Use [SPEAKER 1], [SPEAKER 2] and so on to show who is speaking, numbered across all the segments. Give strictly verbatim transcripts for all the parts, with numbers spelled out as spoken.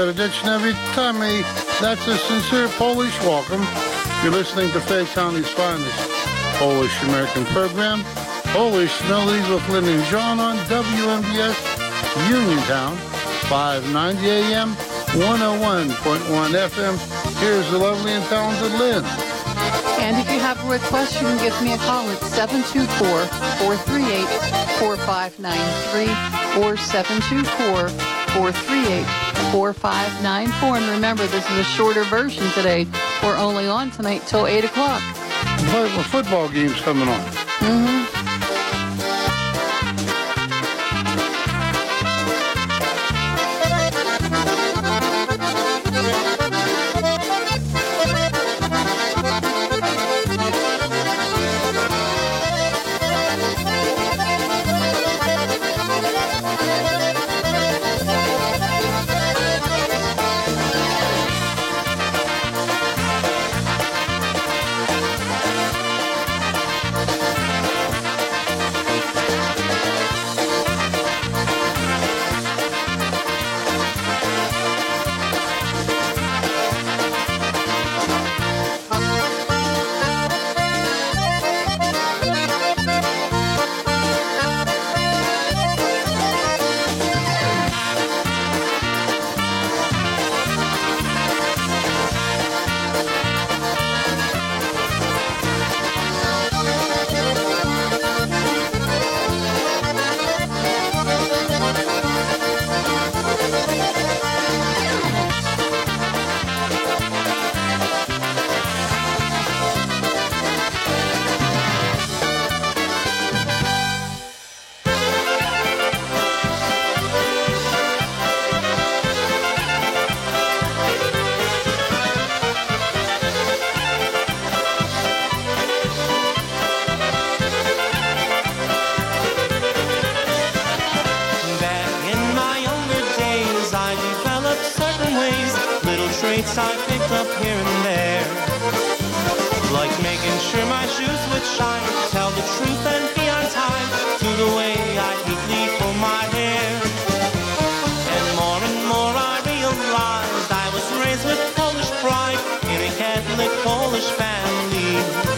[SPEAKER 1] Serdecznie witamy. That's a sincere Polish welcome. You're listening to Fayette County's finest Polish-American program, Polish Melodies with Lynn and John on W M B S Uniontown, five ninety A M, one oh one point one F M. Here's the lovely and talented Lynn.
[SPEAKER 2] And if you have a request, you can give me a call at seven two four, four three eight, four five nine three or seven two four, four three eight, four five nine four. And remember, this is a shorter version today. We're only on tonight till eight o'clock.
[SPEAKER 1] But the football game's coming on.
[SPEAKER 2] Mm-hmm.
[SPEAKER 3] I picked up here and there, like making sure my shoes would shine, tell the truth and be on time, to the way I neatly pull my hair. And more and more I realized I was raised with Polish pride in a Catholic Polish family.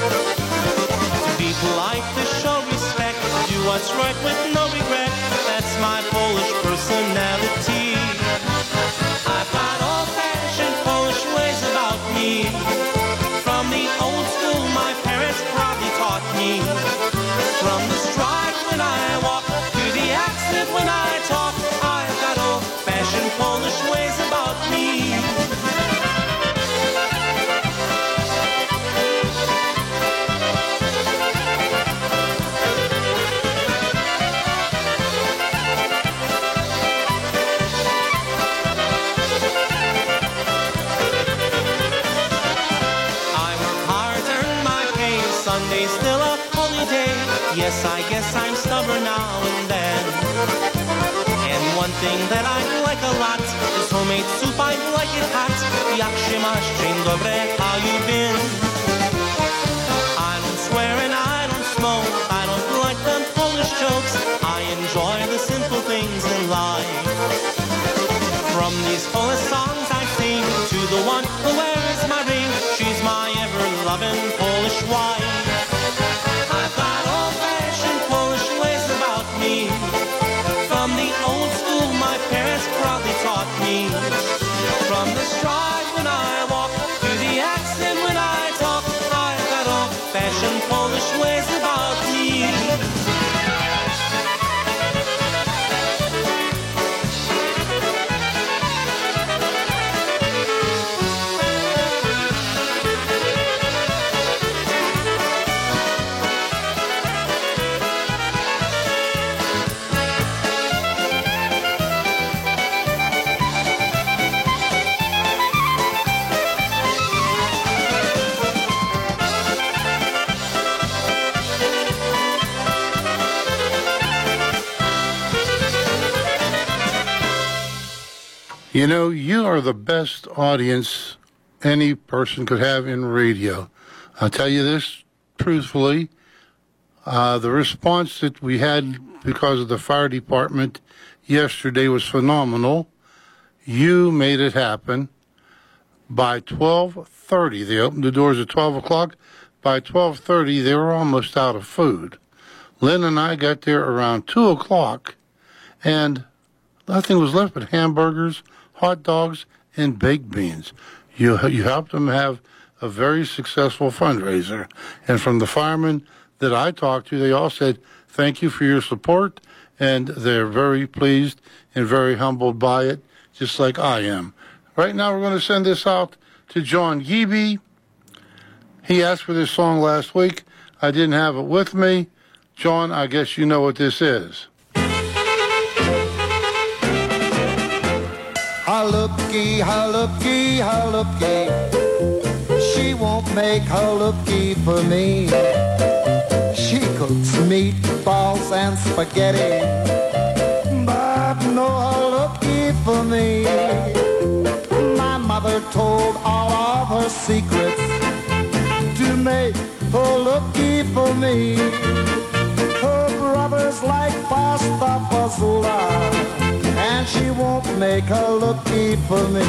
[SPEAKER 3] To be polite, to show respect, do what's right with no regret, that's my Polish personality. I've got old-fashioned Polish ways about me. From the old school my parents probably taught me. From the stride when I walk to the accent when I talk, I've got old-fashioned Polish ways about me. Sunday's still a holiday. Yes, I guess I'm stubborn now and then. And one thing that I like a lot is homemade soup. I like it hot. Jak się masz, dzień dobry, how you been? I don't swear and I don't smoke. I don't like them Polish jokes. I enjoy the simple things in life. From these Polish songs I sing to the one who wears my ring. She's my ever-loving Polish wife. I've got old-fashioned Polish ways about me. From the old school my parents probably taught me. From the stride when I walk to the accent when I talk, I've got old-fashioned Polish ways about me.
[SPEAKER 1] You know, you are the best audience any person could have in radio. I'll tell you this truthfully. Uh, the response that we had because of the fire department yesterday was phenomenal. You made it happen. By twelve thirty, they opened the doors at twelve o'clock. By twelve thirty, they were almost out of food. Lynn and I got there around two o'clock, and nothing was left but hamburgers, hot dogs, and baked beans. You, you helped them have a very successful fundraiser. And from the firemen that I talked to, they all said, thank you for your support, and they're very pleased and very humbled by it, just like I am. Right now, we're going to send this out to John Geeby. He asked for this song last week. I didn't have it with me. John, I guess you know what this is.
[SPEAKER 4] Halupki, halupki, halupki. She won't make halupki for me. She cooks meatballs and spaghetti, but no halupki for me. My mother told all of her secrets to make halupki for me. Her brothers like pasta fazola, and she won't make halupki for me.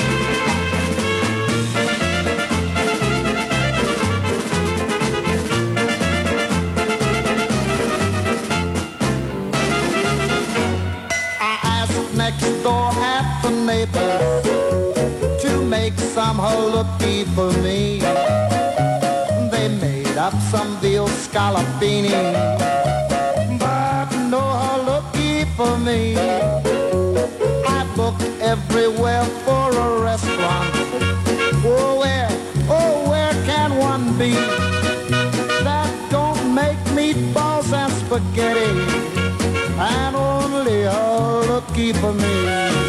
[SPEAKER 4] Next door at the neighbors to make some halupki for me. They made up some veal scallopini, but no halupki for me. I've looked everywhere for a restaurant. Oh, where, oh, where can one be that don't make meatballs and spaghetti and only halupki for me?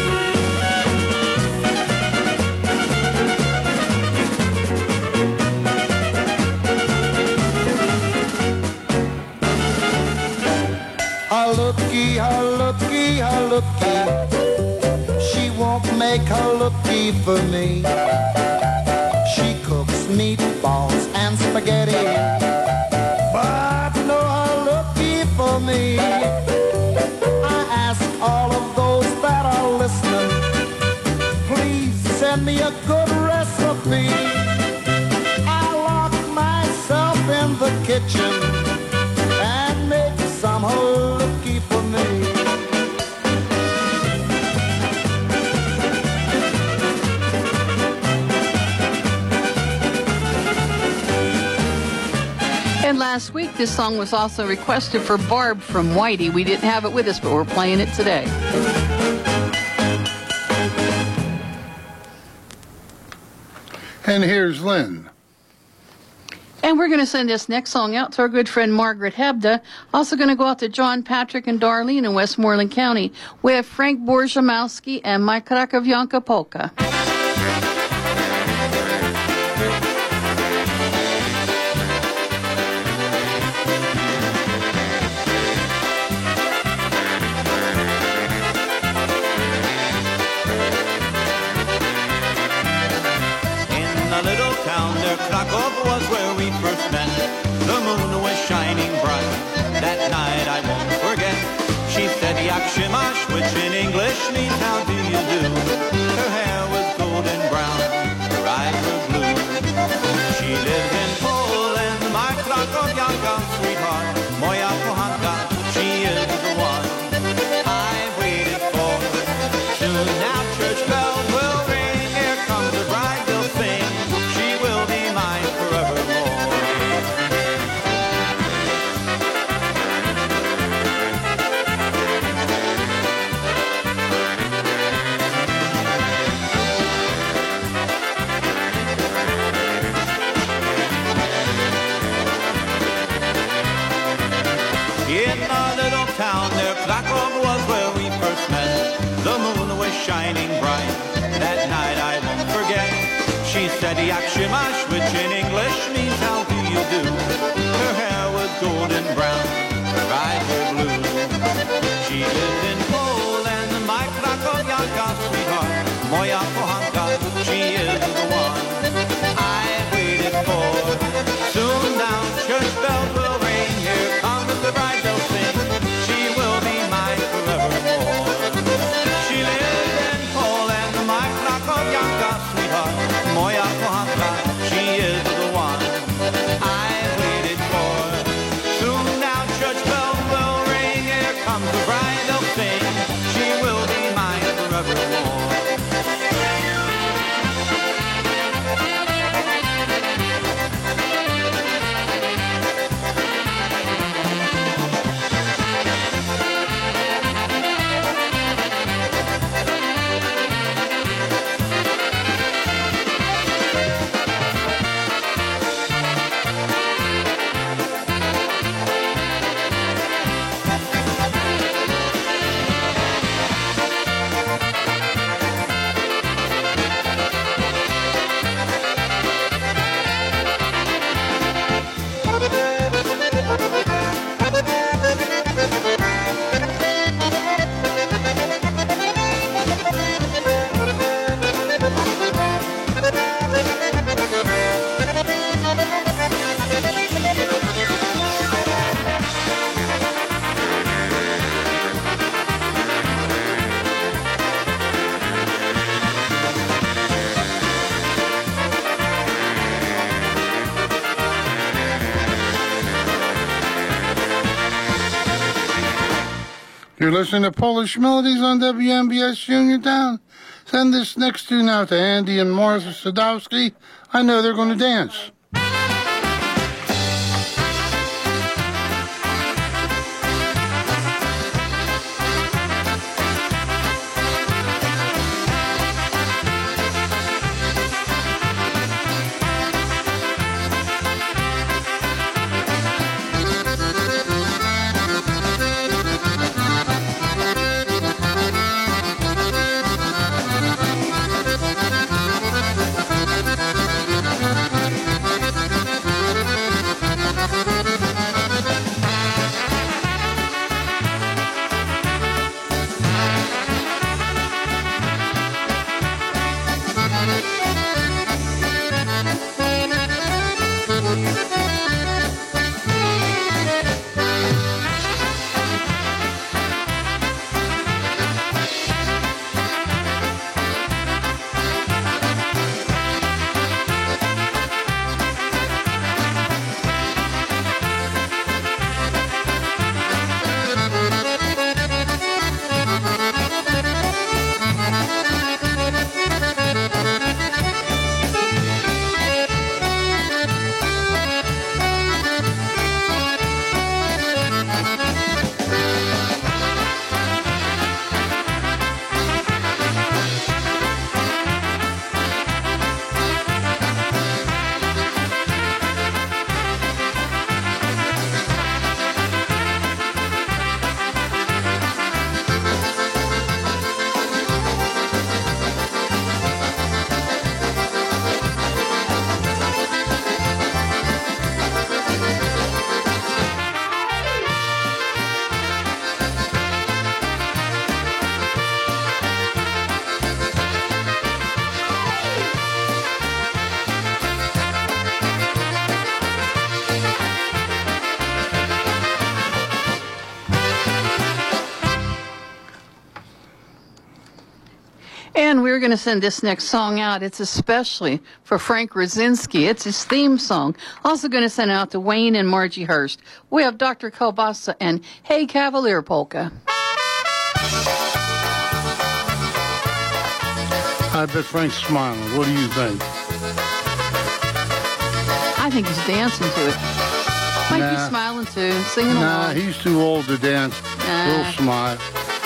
[SPEAKER 4] Halupki, halupki, halupki. She won't make halupki for me. She cooks meatballs and spaghetti, but no halupki for me. All of those that are listening, please send me a good recipe. I lock myself in the kitchen and make some halupki for me.
[SPEAKER 2] And last week, this song was also requested for Barb from Whitey. We didn't have it with us, but we're playing it today.
[SPEAKER 1] And here's Lynn.
[SPEAKER 2] And we're going to send this next song out to our good friend Margaret Hebda. Also going to go out to John, Patrick, and Darlene in Westmoreland County. We have Frank Borzamowski and My Krakowianka Polka.
[SPEAKER 3] Krakow was where we first met. The moon was shining bright. That night I won't forget. She said, Jak się masz, which in English means how do you do. Her hair was golden brown, her eyes were blue. She lives in Poland, my Krakowianka, sweetheart, moja kochanka, she is the one I waited for. Soon now church bells will ring, here comes the bride, they'll sing. In a little town there, Krakow was where we first met. The moon was shining bright. That night I won't forget. She said, Jak się masz, which in English means how do you do. Her hair was golden brown, her eyes were blue. She lived in Poland, my Krakowianka, sweetheart, moja kochanka, she is the one I waited for. Soon now church bells will ring, here comes the bride, they'll sing. She will be mine forevermore. She lives in Poland.
[SPEAKER 1] You're listening to Polish Melodies on W M B S Uniontown. Send this next tune out to Andy and Martha Sadowski. I know they're going to dance.
[SPEAKER 2] And we're going to send this next song out. It's especially for Frank Rosinski. It's his theme song. Also going to send it out to Wayne and Margie Hurst. We have Doctor Kielbasa and Hey Cavalier Polka.
[SPEAKER 1] I bet Frank's smiling. What do you think?
[SPEAKER 2] I think he's dancing to it. Might
[SPEAKER 1] Nah.
[SPEAKER 2] be smiling too, singing
[SPEAKER 1] Nah,
[SPEAKER 2] along.
[SPEAKER 1] he's too old to dance.
[SPEAKER 2] Nah.
[SPEAKER 1] He'll smile.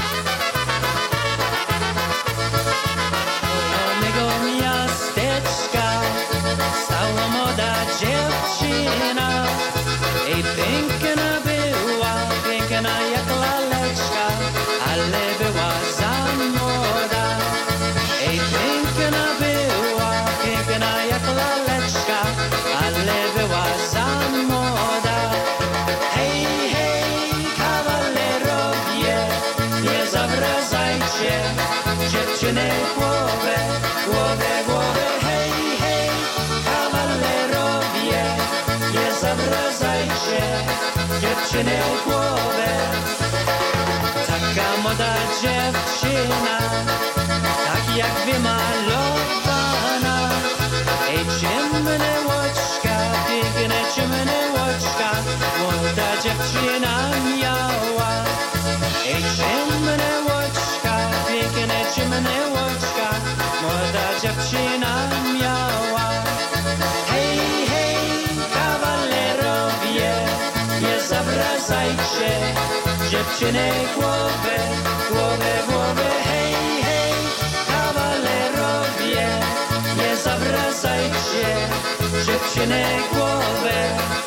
[SPEAKER 3] Mego miasteczka stała młoda dziewczyna. Ej, piękna była, piękna jak laleczka, ale była za młoda. Ej, piękna była, piękna jak laleczka, ale była za młoda. Hej, hej, kawalerowie, nie zawracajcie dziewczyny głowę, głowę, głowę. Hej, hej, kawalerowie, nie zawracajcie dziewczyny głowę. Taka młoda dziewczyna, tak jak wymalowana. Ej, ciemne łoczka, piękne ciemne łoczka, młoda dziewczyna miała. Ej, ciemne łoczka, piękne ciemne łoczka, młoda dziewczyna miała. Hej, hej, kawalerowie, nie zawracajcie dziewczyny głowę, głowę, głowę. Hej, hej, kawalerowie, nie zawracajcie dziewczyny głowę.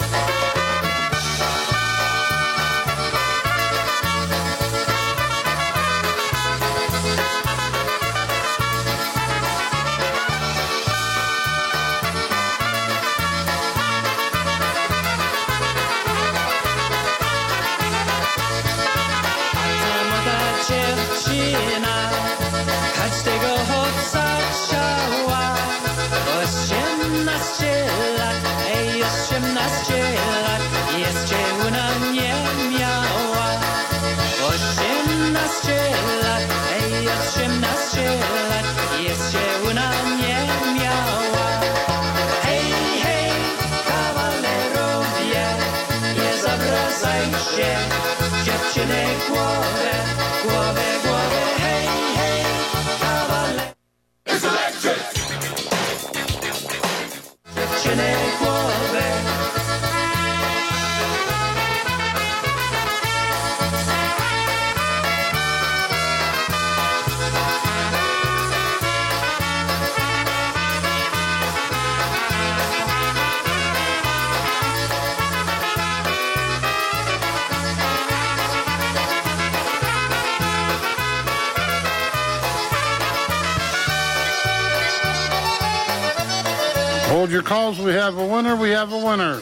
[SPEAKER 3] Dziewczyna każdego chłopca chciała. Osiemnaście lat, ej, osiemnaście lat, jeszcze ona nie miała. Osiemnaście lat, ej, osiemnaście lat, jeszcze ona nie miała. Hej, hej, kawalerowie, nie zawracajcie Dziewczyny głowy, głowy, głowy, hej, hej, kawaler. It's electric! Dziewczyny głowy.
[SPEAKER 1] Hold your calls. We have a winner. We have a winner.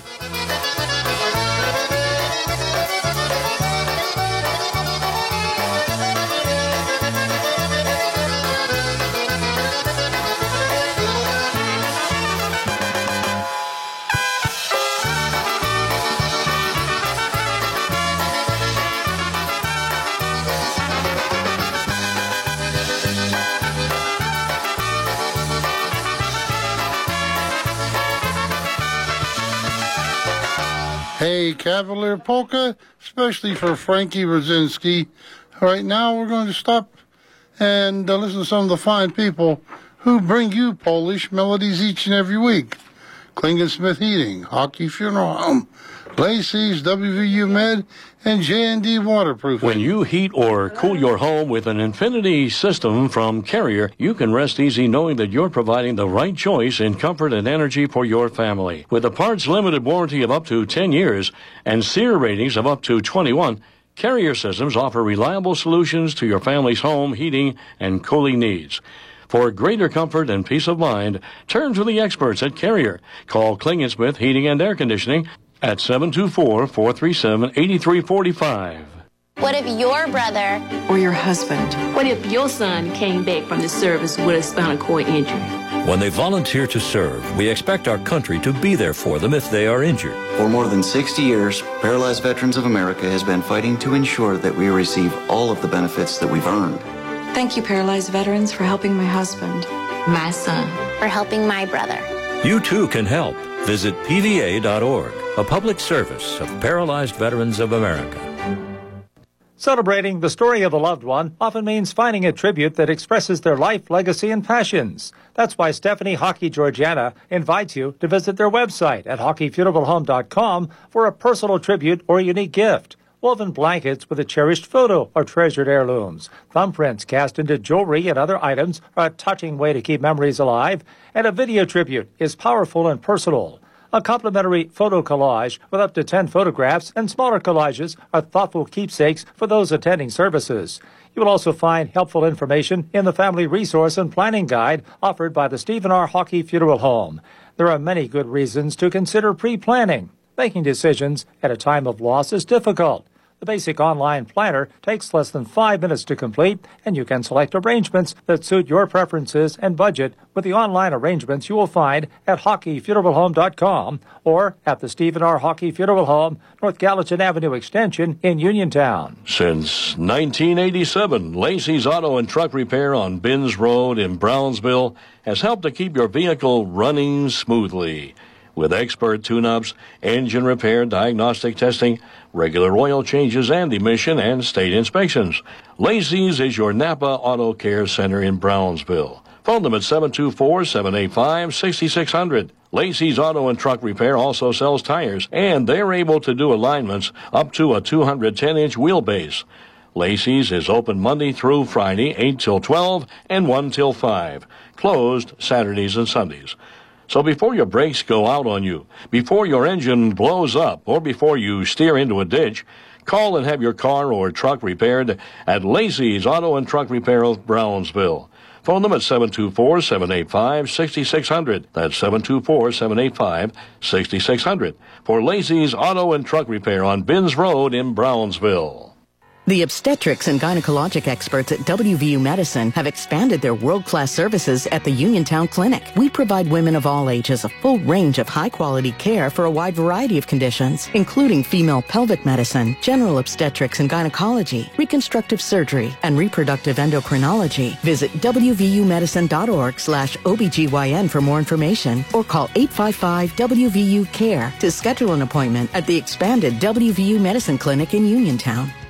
[SPEAKER 1] Hey, Cavalier Polka, especially for Frankie Brzezinski. Right now, we're going to stop and uh, listen to some of the fine people who bring you Polish melodies each and every week. Klingensmith Heating, Hockey Funeral Home, Lacey's, W V U Med, and J and D Waterproofing.
[SPEAKER 5] When you heat or cool your home with an Infinity system from Carrier, you can rest easy knowing that you're providing the right choice in comfort and energy for your family. With a parts limited warranty of up to ten years and SEER ratings of up to twenty-one, Carrier systems offer reliable solutions to your family's home heating and cooling needs. For greater comfort and peace of mind, turn to the experts at Carrier. Call Klingensmith Heating and Air Conditioning at seven two four, four three seven, eight three four five.
[SPEAKER 6] What if your brother
[SPEAKER 2] Or your husband.
[SPEAKER 7] What if your son came back from the service with a spinal cord injury?
[SPEAKER 8] When they volunteer to serve, we expect our country to be there for them if they are injured.
[SPEAKER 9] For more than sixty years, Paralyzed Veterans of America has been fighting to ensure that we receive all of the benefits that we've earned.
[SPEAKER 10] Thank you, Paralyzed Veterans, for helping my husband.
[SPEAKER 7] My son.
[SPEAKER 6] for helping my brother.
[SPEAKER 8] You too can help. Visit P V A dot org, a public service of Paralyzed Veterans of America.
[SPEAKER 11] Celebrating the story of a loved one often means finding a tribute that expresses their life, legacy, and passions. That's why Stephanie Hockey Georgiana invites you to visit their website at hockey funeral home dot com for a personal tribute or unique gift. Woven blankets with a cherished photo or treasured heirlooms. Thumbprints cast into jewelry and other items are a touching way to keep memories alive. And a video tribute is powerful and personal. A complimentary photo collage with up to ten photographs and smaller collages are thoughtful keepsakes for those attending services. You will also find helpful information in the Family Resource and Planning Guide offered by the Stephen R. Hockey Funeral Home. There are many good reasons to consider pre-planning. Making decisions at a time of loss is difficult. The basic online planner takes less than five minutes to complete, and you can select arrangements that suit your preferences and budget with the online arrangements you will find at hockey funeral home dot com or at the Stephen R. Hockey Funeral Home, North Gallatin Avenue Extension in Uniontown.
[SPEAKER 5] Since nineteen eighty-seven, Lacey's Auto and Truck Repair on Binns Road in Brownsville has helped to keep your vehicle running smoothly. With expert tune-ups, engine repair, diagnostic testing, regular oil changes, and emission and state inspections. Lacey's is your Napa Auto Care Center in Brownsville. Phone them at seven two four, seven eight five, six six zero zero. Lacey's Auto and Truck Repair also sells tires, and they're able to do alignments up to a two hundred ten inch wheelbase. Lacey's is open Monday through Friday, eight till twelve and one till five. Closed Saturdays and Sundays. So before your brakes go out on you, before your engine blows up, or before you steer into a ditch, call and have your car or truck repaired at Lacey's Auto and Truck Repair of Brownsville. Phone them at seven two four, seven eight five, six six zero zero. That's seven two four, seven eight five, six six zero zero for Lacey's Auto and Truck Repair on Binns Road in Brownsville.
[SPEAKER 12] The obstetrics and gynecologic experts at W V U Medicine have expanded their world-class services at the Uniontown Clinic. We provide women of all ages a full range of high-quality care for a wide variety of conditions, including female pelvic medicine, general obstetrics and gynecology, reconstructive surgery, and reproductive endocrinology. Visit W V U medicine dot org slash O B G Y N for more information or call eight five five W V U CARE to schedule an appointment at the expanded W V U Medicine Clinic in Uniontown.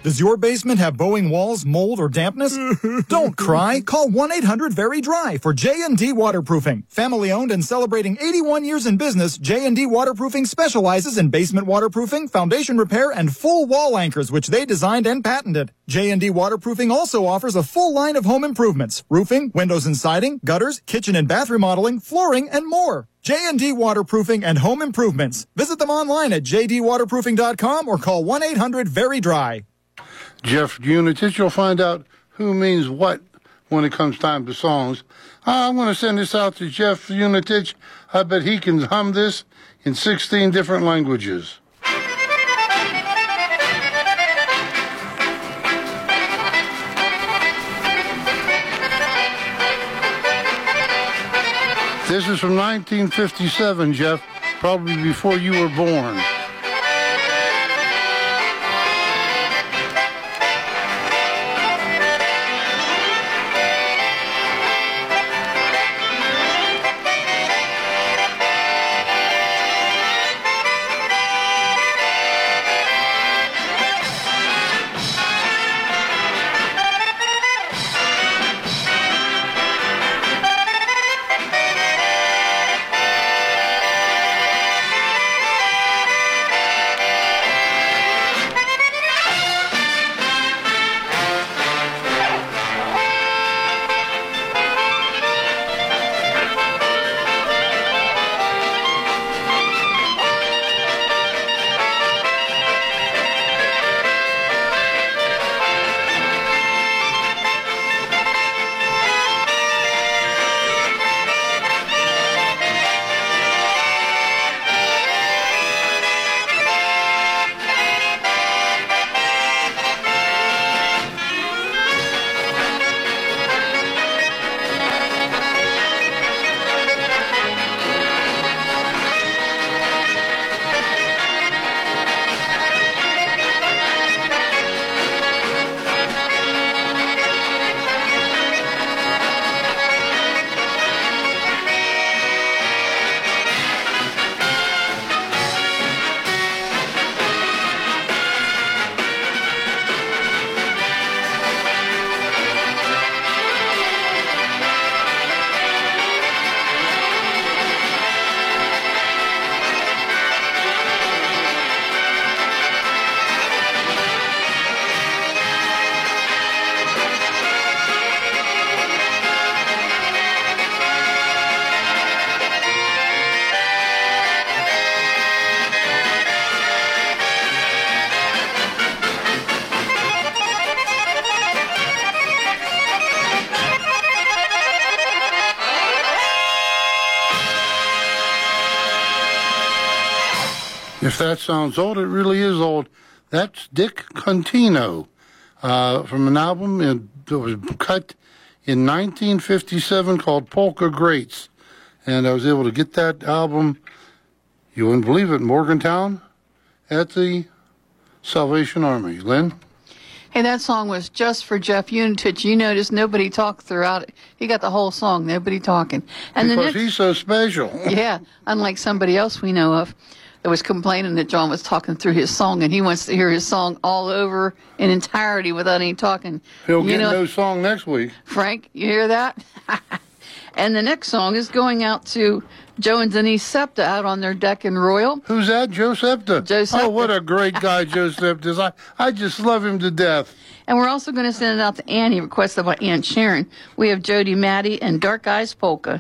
[SPEAKER 13] Does your basement have bowing walls, mold, or dampness? Don't cry. Call one eight hundred very dry for J and D Waterproofing. Family owned and celebrating eighty-one years in business, J and D Waterproofing specializes in basement waterproofing, foundation repair, and full wall anchors, which they designed and patented. J and D Waterproofing also offers a full line of home improvements, roofing, windows and siding, gutters, kitchen and bath remodeling, flooring, and more. J and D Waterproofing and Home Improvements. Visit them online at j d waterproofing dot com or call one eight hundred very dry.
[SPEAKER 1] Jeff Unitich, you'll find out who means what when it comes time to songs. I'm going to send this out to Jeff Unitich. I bet he can hum this in sixteen different languages. This is from nineteen fifty-seven, Jeff, probably before you were born. If that sounds old, it really is old. That's Dick Contino uh, from an album in, that was cut in nineteen fifty-seven called Polka Greats. And I was able to get that album, you wouldn't believe it, Morgantown at the Salvation Army. Lynn?
[SPEAKER 2] Hey, that song was just for Jeff Unitich. You notice nobody talked throughout it. He got the whole song, nobody talking. And
[SPEAKER 1] because
[SPEAKER 2] the next,
[SPEAKER 1] he's so special.
[SPEAKER 2] Yeah, unlike somebody else we know of that was complaining that John was talking through his song, and he wants to hear his song all over in entirety without any talking.
[SPEAKER 1] He'll
[SPEAKER 2] you
[SPEAKER 1] get
[SPEAKER 2] know,
[SPEAKER 1] no song next week.
[SPEAKER 2] Frank, you hear that? And the next song is going out to Joe and Denise Septa out on their deck in Royal.
[SPEAKER 1] Who's that? Joe Septa.
[SPEAKER 2] Joe Septa.
[SPEAKER 1] Oh, what a great guy Joe Septa is. I, I just love him to death.
[SPEAKER 2] And we're also going to send it out to Annie, requested by Aunt Sharon. We have Jody Maddie and Dark Eyes Polka.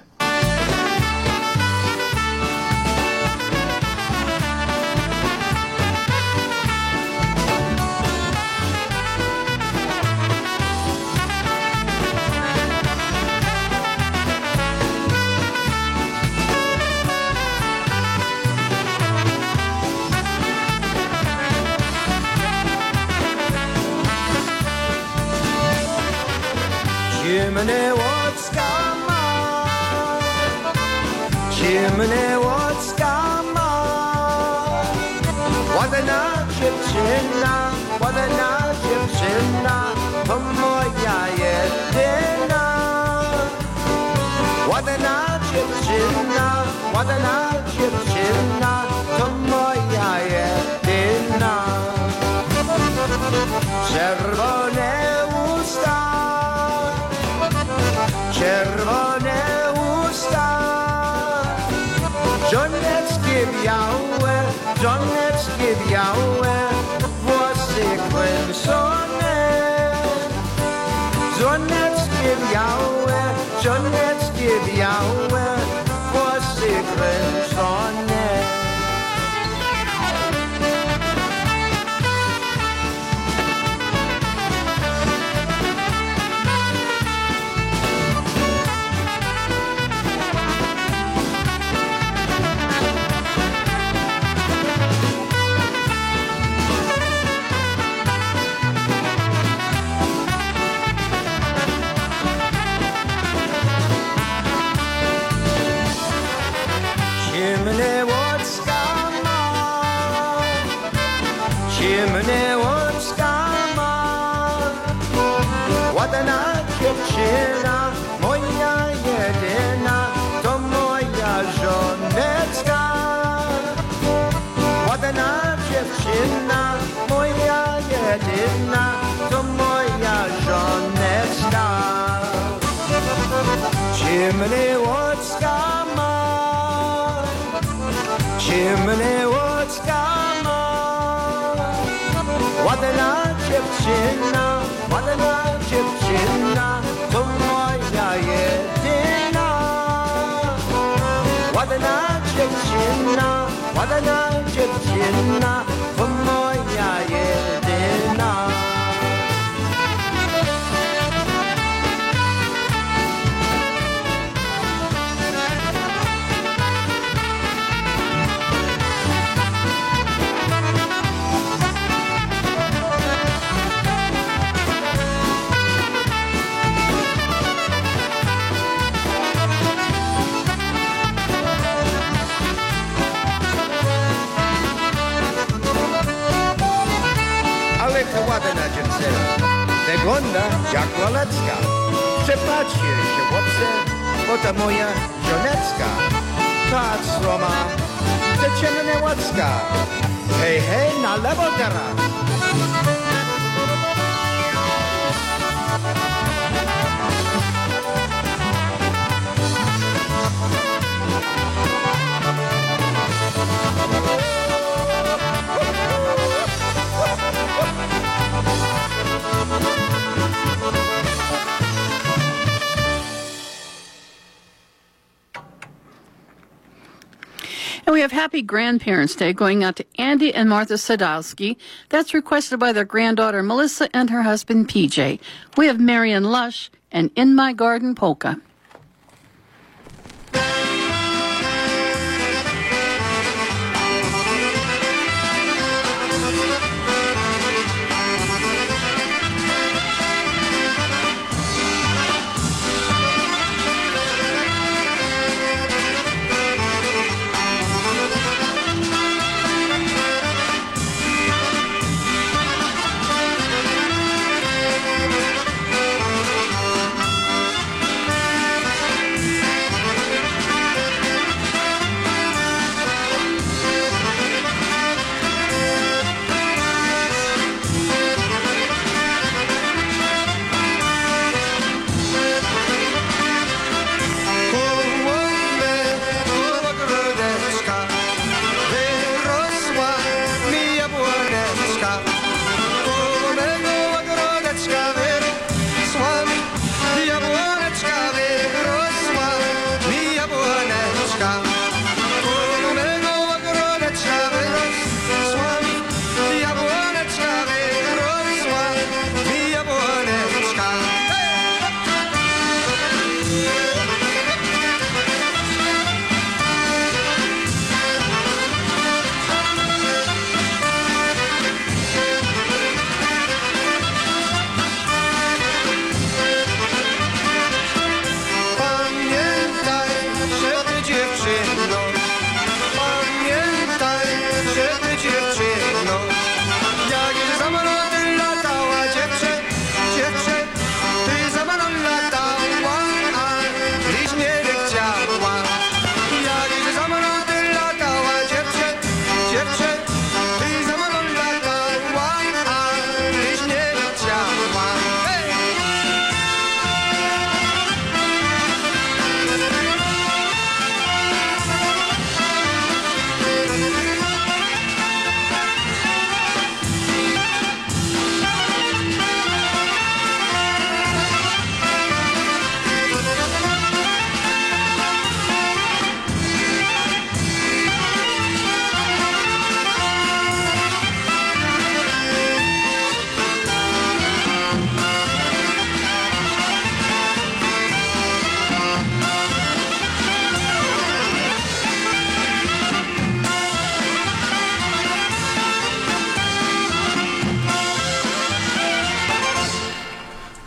[SPEAKER 14] Chimney Łódzka ma, Chimney Łódzka ma, ładna dziewczyna, ładna dziewczyna, to moja jedyna. Ładna dziewczyna, ładna dziewczyna, to moja jedyna. Yahweh, Donetsk Yahweh, Vorsikren Sonnen. Donetsk Yahweh, Donetsk Yahweh, Vorsikren Sonnen. Chimney what's come on? Chimney what's come on? What an kitchena, moja jedyna, to moja żoneczka. What an dziewczyna, moja jedyna, to moja żoneczka. Chimney what's come on? Chimney what's come on? What an dziewczyna, what an dziewczyna, to moja jedyna. What an dziewczyna, what an dziewczyna, to moja jedyna. To ładna dziewczyna, wygląda jak Walecka. Przepatrzcie się, chłopcy, bo to moja żonecka. Patrz, Roma, to ciemna łacka. Hej, hej, na lewo teraz.
[SPEAKER 2] And we have Happy Grandparents' Day going out to Andy and Martha Sadowski. That's requested by their granddaughter Melissa and her husband P J. We have Marion Lush and In My Garden Polka.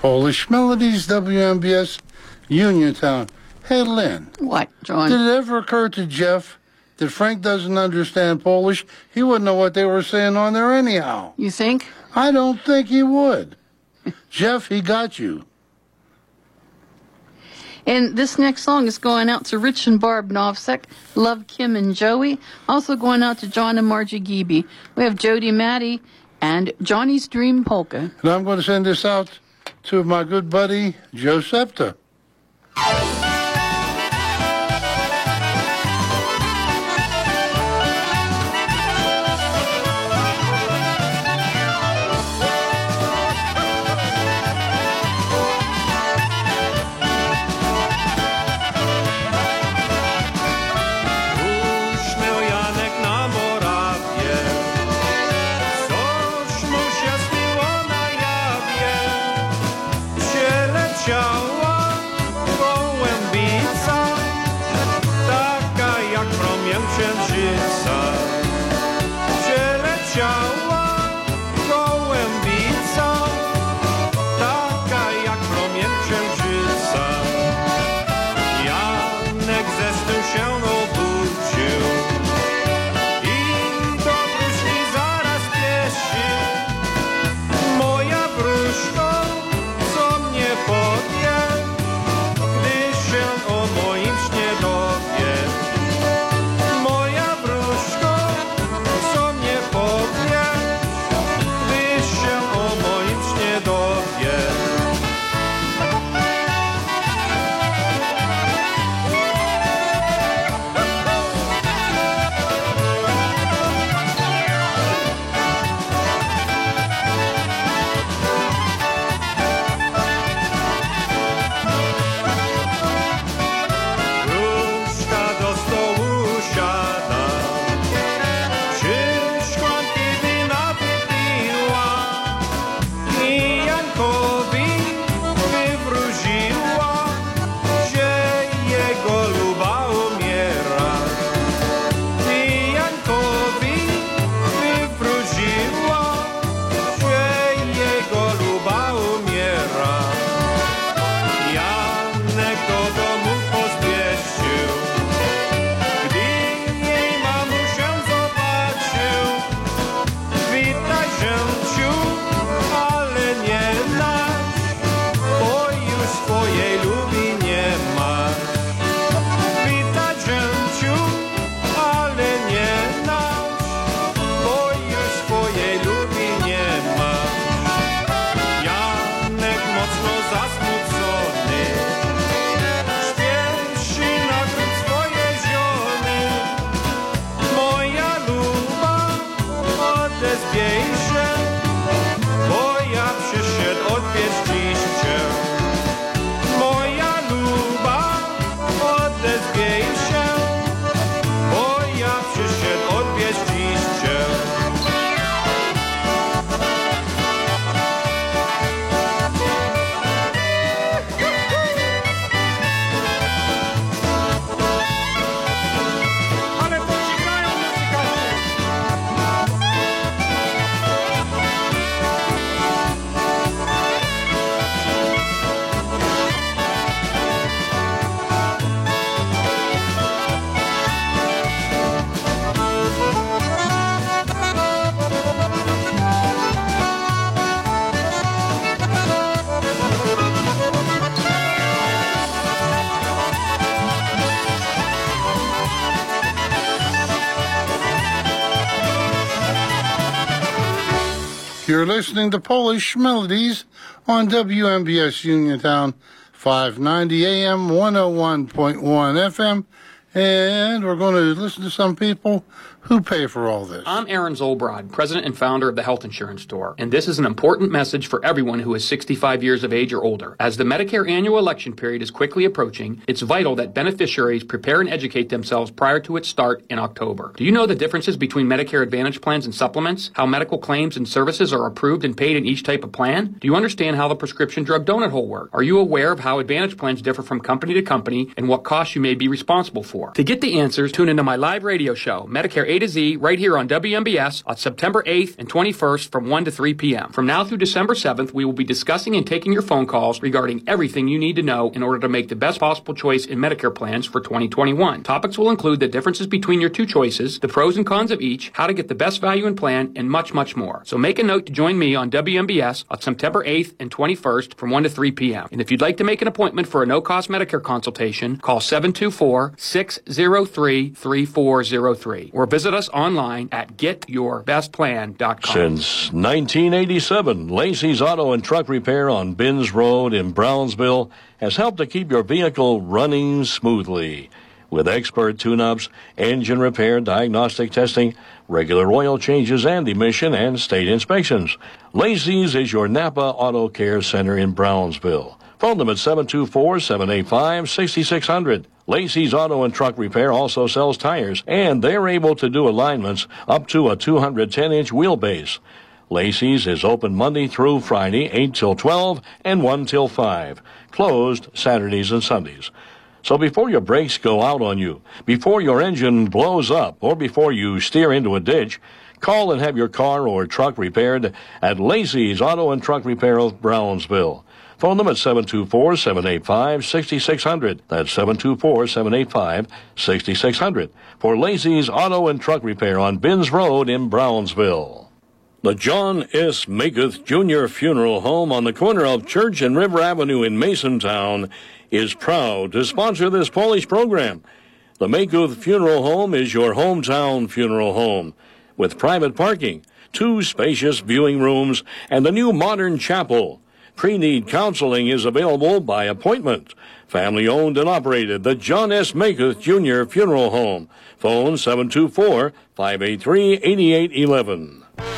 [SPEAKER 1] Polish Melodies, W M B S, Uniontown. Hey, Lynn.
[SPEAKER 2] What, John?
[SPEAKER 1] Did it ever occur to Jeff that Frank doesn't understand Polish? He wouldn't know what they were saying on there anyhow.
[SPEAKER 2] You think?
[SPEAKER 1] I don't think he would. Jeff, he got you.
[SPEAKER 2] And this next song is going out to Rich and Barb Novsek, Love Kim and Joey. Also going out to John and Margie Geeby. We have Jody Maddie and Johnny's Dream Polka.
[SPEAKER 1] And I'm going to send this out to my good buddy, Joe Septa. You're listening to Polish Melodies on W M B S Uniontown, five ninety A M, one oh one point one F M. And we're going to listen to some people who pay for all this.
[SPEAKER 15] I'm Aaron Zolbrod, president and founder of the Health Insurance Store, and this is an important message for everyone who is sixty-five years of age or older. As the Medicare annual election period is quickly approaching, it's vital that beneficiaries prepare and educate themselves prior to its start in October. Do you know the differences between Medicare Advantage plans and supplements? How medical claims and services are approved and paid in each type of plan? Do you understand how the prescription drug donut hole works? Are you aware of how Advantage plans differ from company to company and what costs you may be responsible for? To get the answers, tune into my live radio show, Medicare A to Z right here on W M B S on September eighth and twenty-first from one to three p.m. From now through December seventh, we will be discussing and taking your phone calls regarding everything you need to know in order to make the best possible choice in Medicare plans for twenty twenty-one. Topics will include the differences between your two choices, the pros and cons of each, how to get the best value in plan, and much, much more. So make a note to join me on W M B S on September eighth and twenty-first from one to three p.m. And if you'd like to make an appointment for a no-cost Medicare consultation, call seven two four, six zero three, three four zero three or visit us online at get your best plan dot com.
[SPEAKER 5] Since nineteen eighty-seven, Lacey's Auto and Truck Repair on Binns Road in Brownsville has helped to keep your vehicle running smoothly. With expert tune-ups, engine repair, diagnostic testing, regular oil changes, and emission and state inspections. Lacey's is your Napa Auto Care Center in Brownsville. Phone them at seven two four, seven eight five, six six zero zero. Lacey's Auto and Truck Repair also sells tires, and they're able to do alignments up to a two hundred ten inch wheelbase. Lacey's is open Monday through Friday, eight till twelve and one till five. Closed Saturdays and Sundays. So before your brakes go out on you, before your engine blows up, or before you steer into a ditch, call and have your car or truck repaired at Lacey's Auto and Truck Repair of Brownsville. Phone them at seven two four, seven eight five, six six zero zero. That's seven two four, seven eight five, six six zero zero for Lacey's Auto and Truck Repair on Binns Road in Brownsville. The John S. Makuth Junior Funeral Home on the corner of Church and River Avenue in Masontown is proud to sponsor this Polish program. The Makuth Funeral Home is your hometown funeral home with private parking, two spacious viewing rooms, and the new modern chapel. Pre-need counseling is available by appointment. Family-owned and operated, the John S. Makuth Junior Funeral Home. Phone seven two four, five eight three, eight eight one one.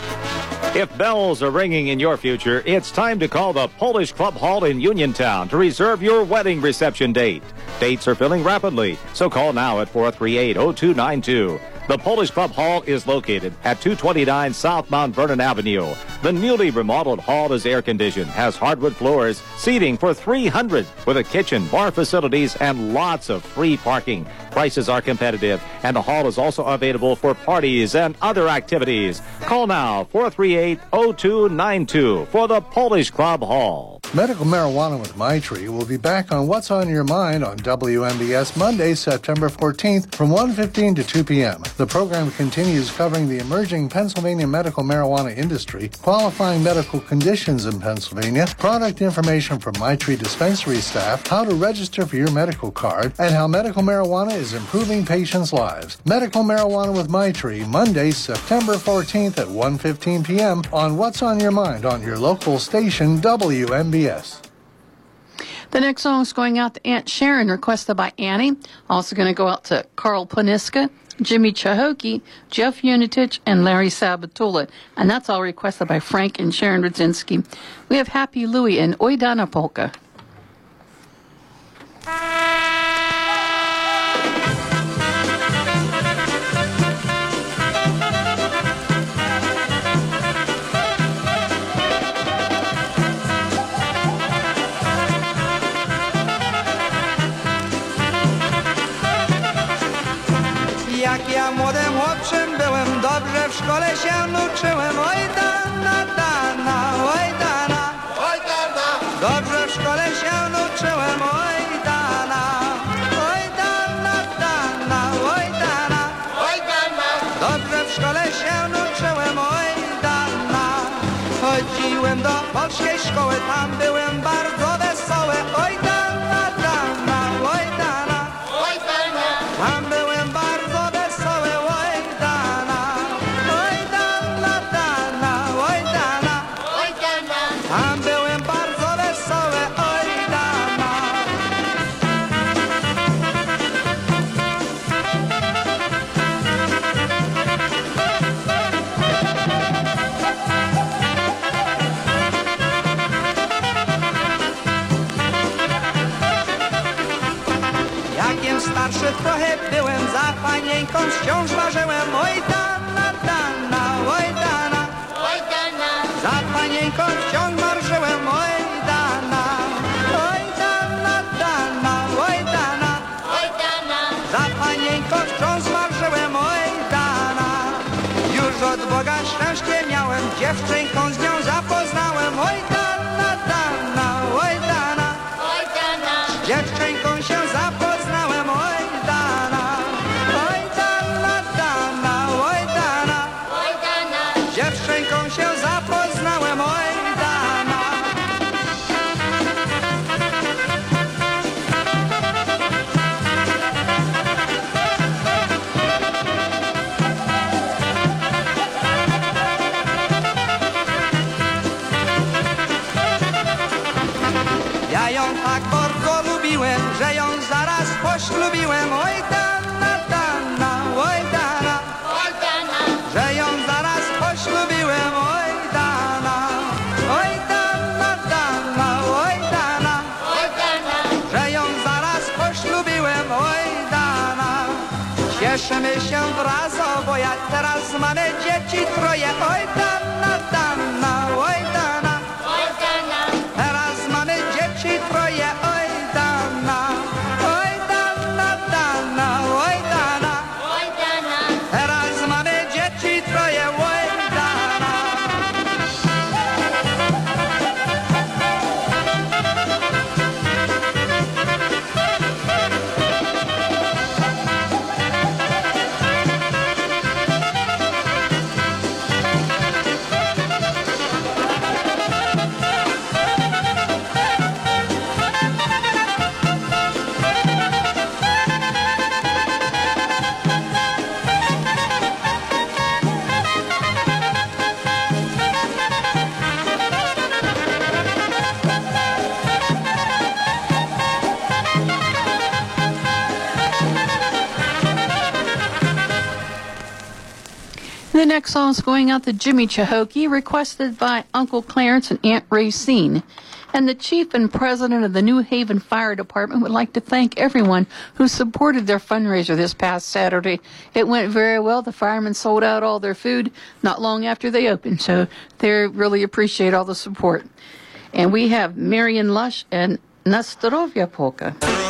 [SPEAKER 11] If bells are ringing in your future, it's time to call the Polish Club Hall in Uniontown to reserve your wedding reception date. Dates are filling rapidly, so call now at four three eight, zero two nine two. The Polish Club Hall is located at two twenty-nine South Mount Vernon Avenue. The newly remodeled hall is air-conditioned, has hardwood floors, seating for three hundred, with a kitchen, bar facilities, and lots of free parking. Prices are competitive, and the hall is also available for parties and other activities. Call now, four three eight, zero two nine two, for the Polish Club Hall.
[SPEAKER 16] Medical Marijuana with Maitri will be back on What's on Your Mind on W M B S Monday, September fourteenth from one fifteen to two p.m. The program continues covering the emerging Pennsylvania medical marijuana industry, qualifying medical conditions in Pennsylvania, product information from Maitri dispensary staff, how to register for your medical card, and how medical marijuana is improving patients' lives. Medical Marijuana with Maitri, Monday, September fourteenth at one fifteen p.m. on What's on Your Mind on your local station, W M B S.
[SPEAKER 2] The next song is going out to Aunt Sharon, requested by Annie. Also going to go out to Carl Poniska, Jimmy Chahoki, Jeff Unitich, and Larry Sabatula. And that's all requested by Frank and Sharon Rudzinski. We have Happy Louie and Ojdana Polka.
[SPEAKER 4] Jak ja młodym chłopcem byłem, dobrze w szkole się uczyłem. Oj dana, dana, oj dana, oj dana. Dobrze w szkole się uczyłem. Oj dana, oj dana, dana, oj dana, oj dana. Dobrze w szkole się uczyłem. Oj dana. Chodziłem do polskiej szkoły, tam byłem bardzo wesoły. Oj dana, dana, oj dana, oj dana. Tam byłem bardzo wesoły. Oj dana, oj dana, dana, oj dana, oj dana. Tam byłem bardzo wesoły. Oj dana. Jakiem starszy trochę byłem, za panieńką wciąż marzyłem. Oj dana, dana, oj dana, oj dana. Za panieńką wciąż marzyłem. Oj dana, oj dana, dana, oj dana, oj dana. Za panieńką wciąż marzyłem. Oj dana.
[SPEAKER 17] że od Boga szczęście miałem, dziewczynką z nią zapoznałem. Oj dana, dana, oj dana, oj dana. Z dziewczynką się zapoznałem, oj dana, oj dana, dana, oj dana, oj dana. Z dziewczynką się zapoznałem, oj dana. Ja ją tak bardzo lubiłem, że ją zaraz poślubiłem. Oj dana, dana, oj dana, oj dana. Że ją zaraz poślubiłem. Oj dana, oj dana, dana, oj dana, oj dana. Że ją zaraz poślubiłem. Oj dana. Cieszymy się wraz oboje, teraz mamy dzieci troje. Oj dana, dana, oj dana, oj dana. Teraz mamy dzieci troje. Oj dana, oj dana, dana, oj dana, oj dana. Teraz mamy dzieci troje. Oj dana.
[SPEAKER 2] The next song is going out to Jimmy Chahokee, requested by Uncle Clarence and Aunt Racine. And the chief and president of the New Haven Fire Department would like to thank everyone who supported their fundraiser this past Saturday. It went very well. The firemen sold out all their food not long after they opened, so they really appreciate all the support. And we have Marion Lush and Nastrovia Polka.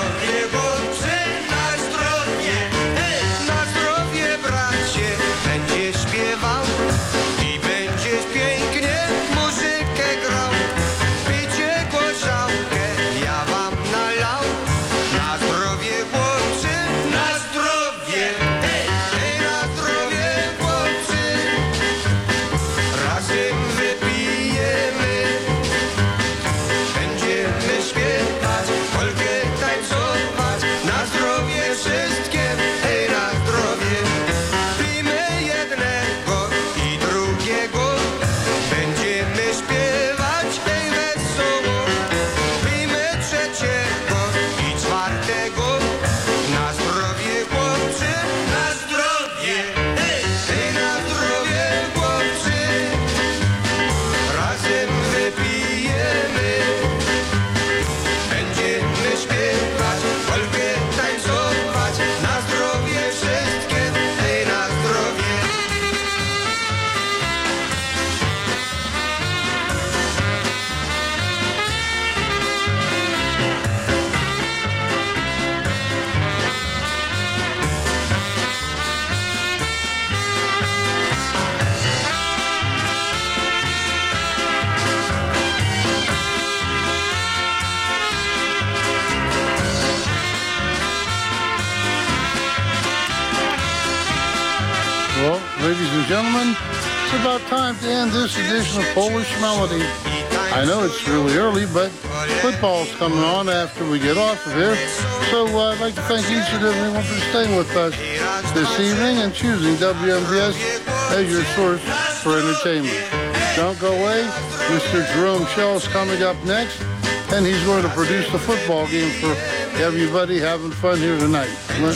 [SPEAKER 1] Well, ladies and gentlemen, it's about time to end this edition of Polish Melody. I know it's really early, but football's coming on after we get off of here. So uh, I'd like to thank each and everyone for staying with us this evening and choosing W M D S as your source for entertainment. Don't go away. Mister Jerome Shell's coming up next, and he's going to produce the football game for everybody having fun here tonight.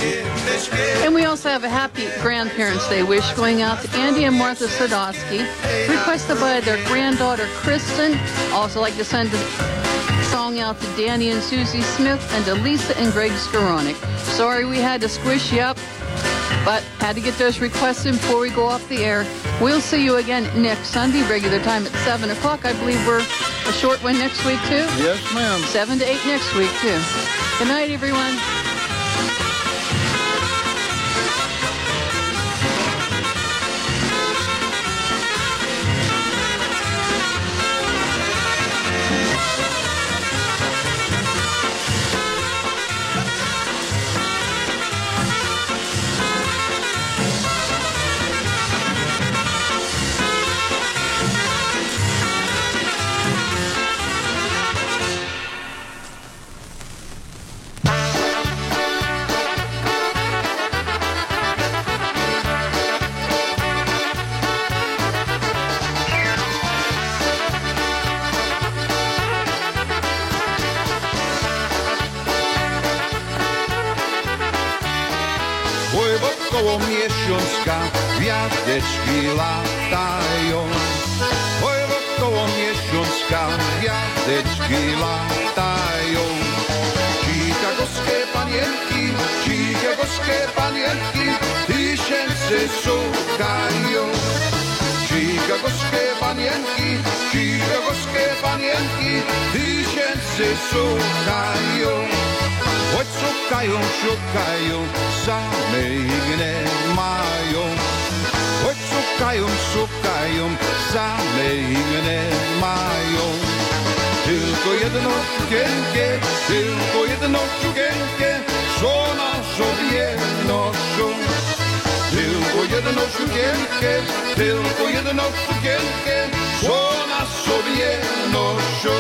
[SPEAKER 2] And we also have a happy Grandparents' Day wish going out to Andy and Martha Sadowski, requested by their granddaughter Kristen. Also like to send a song out to Danny and Susie Smith and to Lisa and Greg Skoranek. Sorry we had to squish you up, but had to get those requests in before we go off the air. We'll see you again next Sunday, regular time at seven o'clock. I believe we're a short one next week, too?
[SPEAKER 1] Yes, ma'am.
[SPEAKER 2] seven to eight next week, too. Good night, everyone.
[SPEAKER 18] miesiączka, wiateczki latają. Oj, wokoło miesiączka, wiateczki latają. Chicagowskie panienki, chicagowskie panienki, tysięcy szukają. Chicagowskie panienki, chicagowskie panienki, tysięcy szukają. Choć szukają, szukają, samej nie mają. Choć szukają, szukają, samej nie mają. Tylko jedną sukienkę, tylko jedną sukienkę, co na sobie noszą. Tylko jedną sukienkę, tylko jedną sukienkę, co na sobie noszą.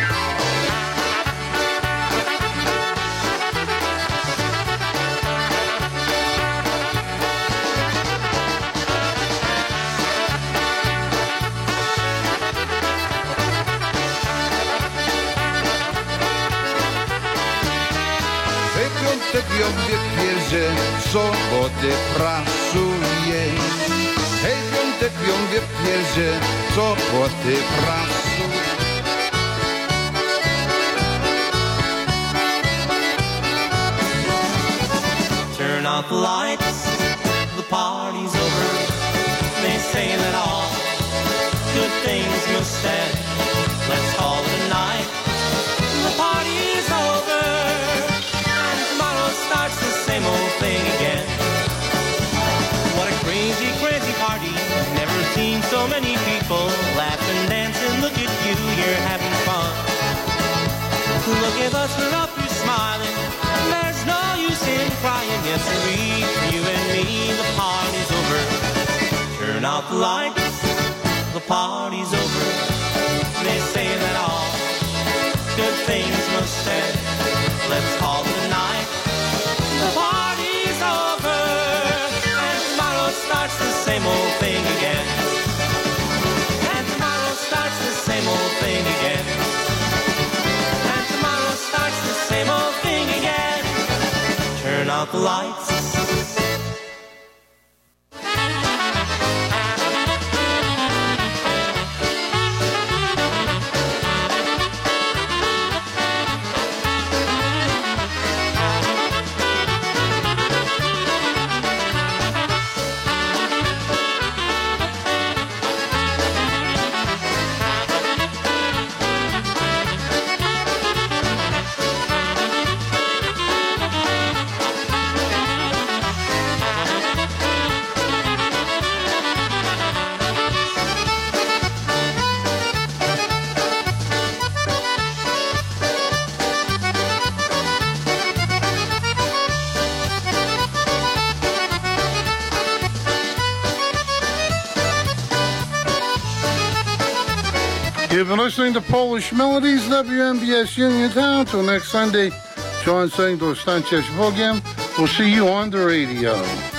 [SPEAKER 18] Piątek ją bierze, w sobotę pracuje. Hej, piątek ją bierze, w sobotę pracuje.
[SPEAKER 3] Turn off the lights, the party's over. They say that all good things must end. Let's call it a night. The party's over. Starts the same old thing again. What a crazy, crazy party. Never seen so many people laughing, dancing. Look at you, you're having fun. Look at us, we're up, you're smiling. There's no use in crying. Yes, sirree, for you and me, the party's over. Turn out the lights, the party's over. They say that all good things must end. Let's call it a night. The party's over, and tomorrow starts the same old thing again. And tomorrow starts the same old thing again. And tomorrow starts the same old thing again. Turn out the lights.
[SPEAKER 1] You've been listening to Polish Melodies, W M B S Uniontown. Till next Sunday, John saying to Stanches Bogiem. We'll see you on the radio.